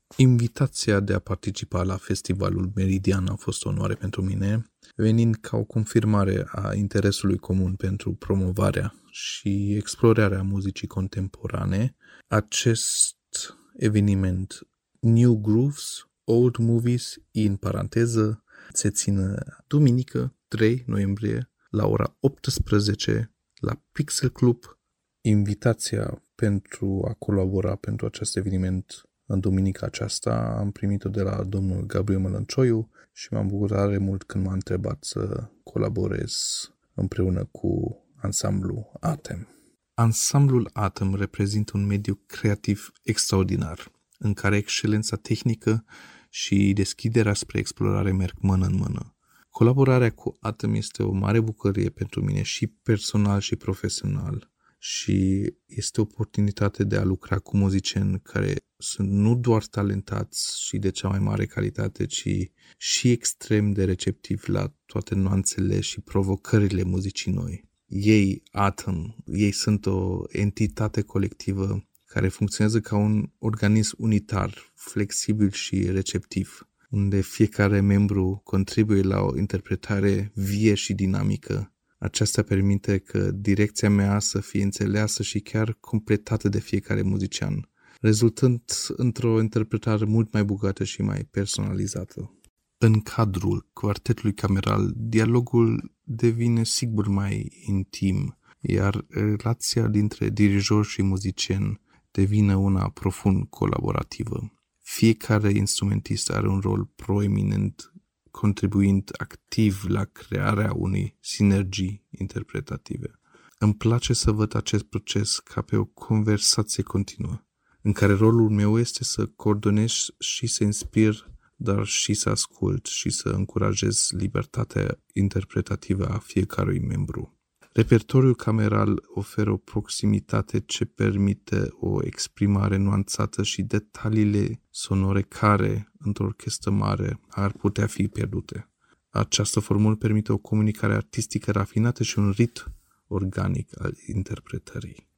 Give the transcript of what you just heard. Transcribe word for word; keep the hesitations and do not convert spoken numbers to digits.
Invitația de a participa la festivalul Meridian a fost o onoare pentru mine, venind ca o confirmare a interesului comun pentru promovarea și explorarea muzicii contemporane. Acest eveniment New Grooves, Old Movies, în paranteză, se ține duminică, trei noiembrie, la ora optsprezece, la Pixel Club. Invitația pentru a colabora pentru acest eveniment în duminica aceasta am primit-o de la domnul Gabriel Mălăncioiu și m-am bucurat tare mult când m-a întrebat să colaborez împreună cu ansamblu Atem. Ansamblul Atem reprezintă un mediu creativ extraordinar, în care excelența tehnică și deschiderea spre explorare merg mână în mână. Colaborarea cu Atem este o mare bucurie pentru mine și personal și profesional și este o oportunitate de a lucra cu muzicieni care sunt nu doar talentați și de cea mai mare calitate, ci și extrem de receptivi la toate nuanțele și provocările muzicii noi. Ei, Atem, ei sunt o entitate colectivă care funcționează ca un organism unitar, flexibil și receptiv, unde fiecare membru contribuie la o interpretare vie și dinamică. Aceasta permite că direcția mea să fie înțeleasă și chiar completată de fiecare muzician, rezultând într-o interpretare mult mai bogată și mai personalizată. În cadrul quartetului cameral, dialogul devine sigur mai intim, iar relația dintre dirijor și muzician devine una profund colaborativă. Fiecare instrumentist are un rol proeminent, contribuind activ la crearea unei sinergii interpretative. Îmi place să văd acest proces ca pe o conversație continuă, în care rolul meu este să coordonez și să inspir, dar și să ascult și să încurajez libertatea interpretativă a fiecărui membru. Repertoriul cameral oferă o proximitate ce permite o exprimare nuanțată și detaliile sonore care, într-o orchestră mare, ar putea fi pierdute. Această formulă permite o comunicare artistică rafinată și un ritm organic al interpretării.